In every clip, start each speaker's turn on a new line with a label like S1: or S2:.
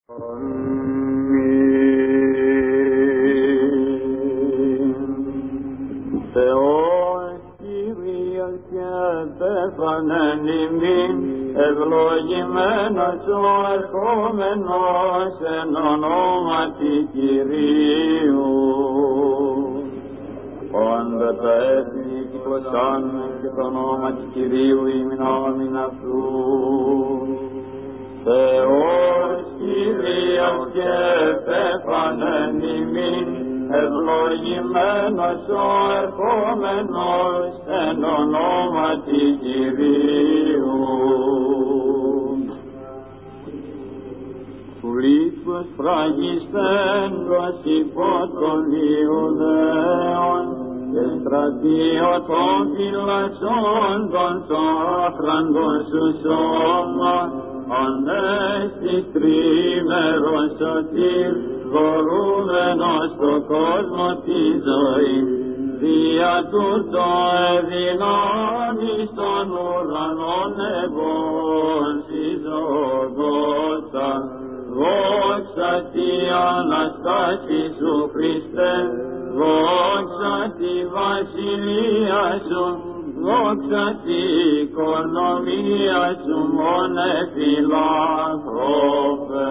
S1: Θεός Κύριος και πέθανεν ημίν, ευλογημένος ο ερχόμενος εν ονόματι Κυρίου. Πάντα τα έθνη κυκλωσάν και το όνομα του Κυρίου ημινόμην αυτού. Θεός Κύριος και πέθανεν ημίν, ευλογημένος ο ερχόμενος εν ονόματι Κυρίου. Φλήθος φραγιστέντος υπό των Ιουδαίων και στρατείο των φυλασσόντων το άφραντον σου σώμα, ανέστη τρίμερος σωτήρ, δωρούμενος στο κόσμο τη ζωή, δια τούτο εδυνάμεις των ουρανών ευών συζωγότα. Δόξα τη Αναστάση σου Χριστέ, δόξα τη βασιλεία σου, δόξα τη οικονομία σου μόνε φιλάνθρωπε.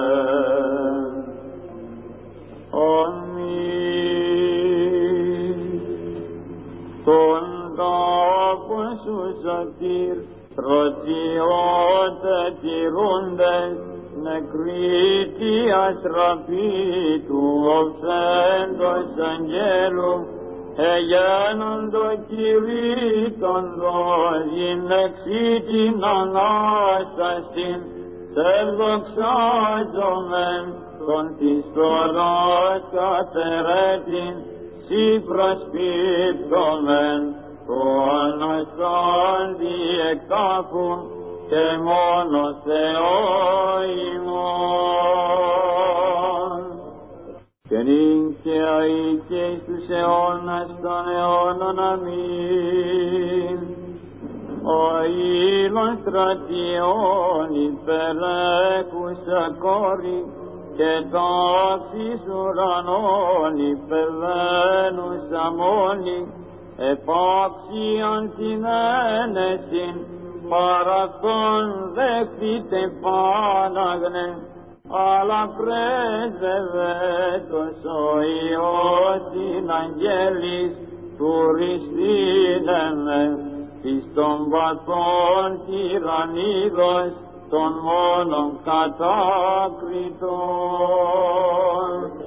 S1: Αμήν. Τον τάφον σου σωτήρ, στρατιώτε τηρούντες, νεκροί αστραπή του οφθέντος αγγέλου, εγένοντο κηρύττων δόγιν εξή την Ανάστασιν, σε δοξάζομεν τον της φθοράς κατερέτην, σοι προσπίπτομεν το αναστάντη εκτάφου και μόνο Θεό ημών. Και νυν και αεί και εις τους αιώνας των αιώνων. Αμήν. Ο ήλον στρατιών υπερέκουσα κόρη, και τάξεις ουρανών υπερβαίνουσα μόνη, επάξιαν την ένεσιν, παραυτόν δέχτητε πάναγνε, αλλά πρέσβευτος ο Υιός συναγγέλης τουριστήνεμε, εις των βαθών τυραννίδος των μόνων κατάκριτων.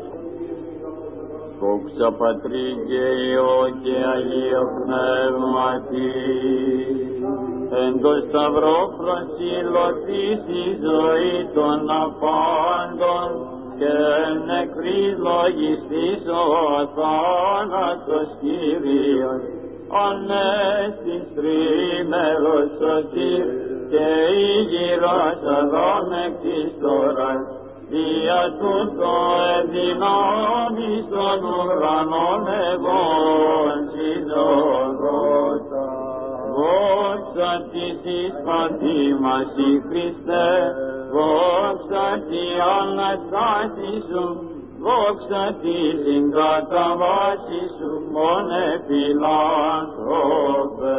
S1: Δόξα Πατρί και Υιό και Αγίο Πνεύματι, εν το σταυρό προσιλωθείς η ζωή των απάντων, και νεκρής λογιστής ο θάνατος Κύριος, ανέστης τρίμερος σωτήρ, και η γύρας αδάμεκτης τωράς, δια τούτο εδυνάμεις των ουρανών ευών συζωγότα. Δόξα της εις πατήμας η Χριστέ, δόξα τη Αναστάση σου, δόξα τη συγκαταβάση σου μόνε φιλάνθρωπε.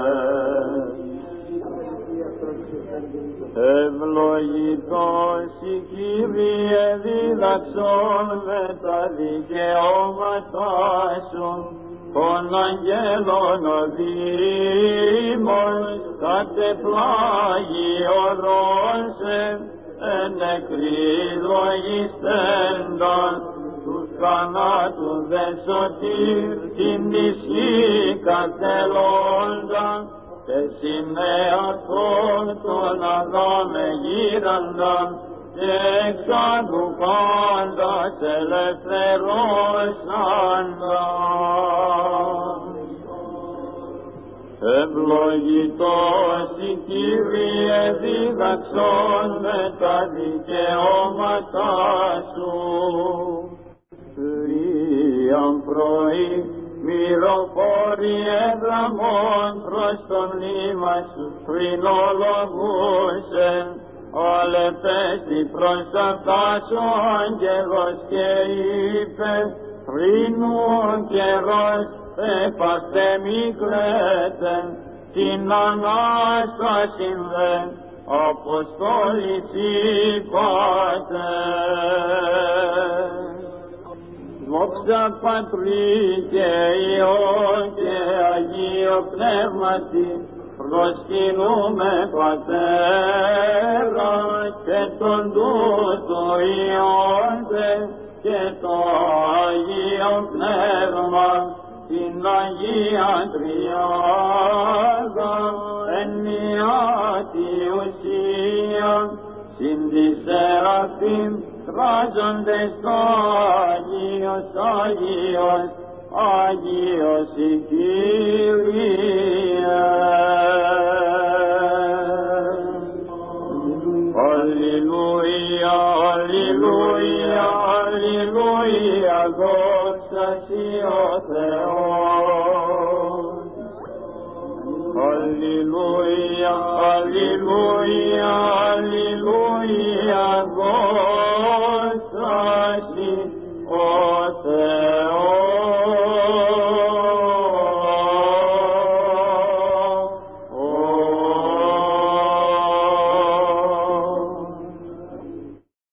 S1: Ευλογητός η Κύριε διδαξών με τα δικαιώματά σου, των αγγέλων οδήμων κατεπλάγει ορόσε, εν νεκροί λογιστέντων, τους θανάτου δε σωτήρ την ισχύ κατελώνταν, και συνέαθον τον αγάμε γύρανταν, και εξάντου πάντας ελευθερώσανταν. Ευλογητός η Κύριε διδαξών με τα δικαιώματά σου. Θρίαν πρωί μυροφόροι εδραμών προς το μνήμα σου θρηνολογούσεν, αλεπέστη προς Εξαρτάσον καιρός και είπε, θρήνου καιρός, επάστε μικρέτεν, την Ανάσταση δε, Αποστόλης είπατε. Δόξα Πατρί και Υιό και Αγίο Πνεύματι, προσκυνούμε Πατέρα και τον τούτο Υιόντε και το Αγίο Πνεύμα, την Αγία Τριάδα, εν μια τη ουσία, συν τη Σεραφείμ, τράζοντες το Άγιος, Άγιος, Άγιος η Κύριε. Αλληλούια, αλληλούια, αλληλούια, δόξα σοι ο Θεός. Αλληλούια, αλληλούια, αλληλούια, δόξα